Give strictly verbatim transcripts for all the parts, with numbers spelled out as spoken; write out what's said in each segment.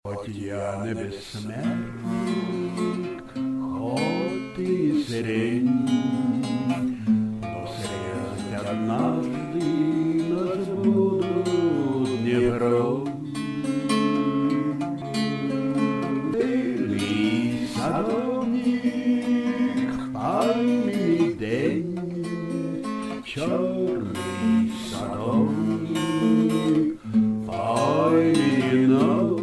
Хоть я не безсмертник, хоть и сирень, но срезать однажды нас будут не прочь. Белый садовник по имени День, черный садовник по имени Ночь.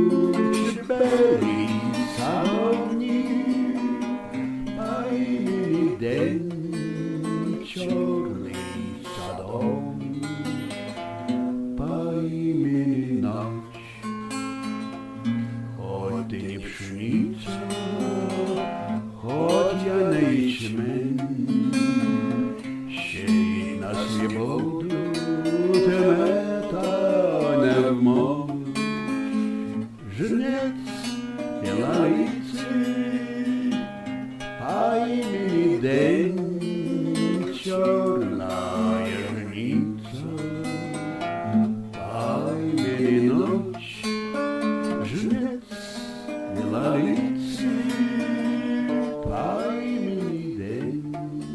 Белый садовник по имени День, черный садовник по имени Ночь. Хоть ты не пшеница, хоть я не ячмень, щеить нас не будут, тем это не в мочь. Жнец белолицый по имени День, черная жница по имени Ночь. Жнец белолицый по имени День,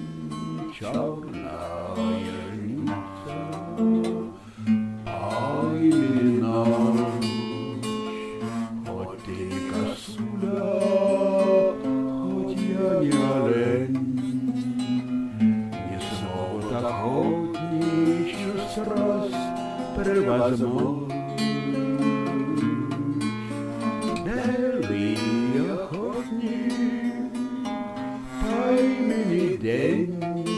черная жница по имени Ночь. Хоть ты не косуля, хоть я не олень, не смогут охотничью страсть превозмочь. Белый охотник по имени День,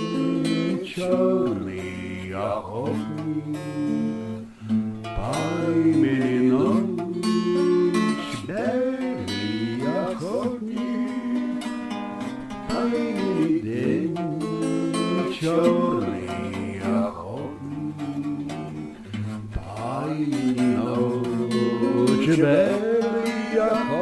черный охотник по имени Ночь. Белый охотник по имени День, черный охотник по имени Ночь. Белый охотник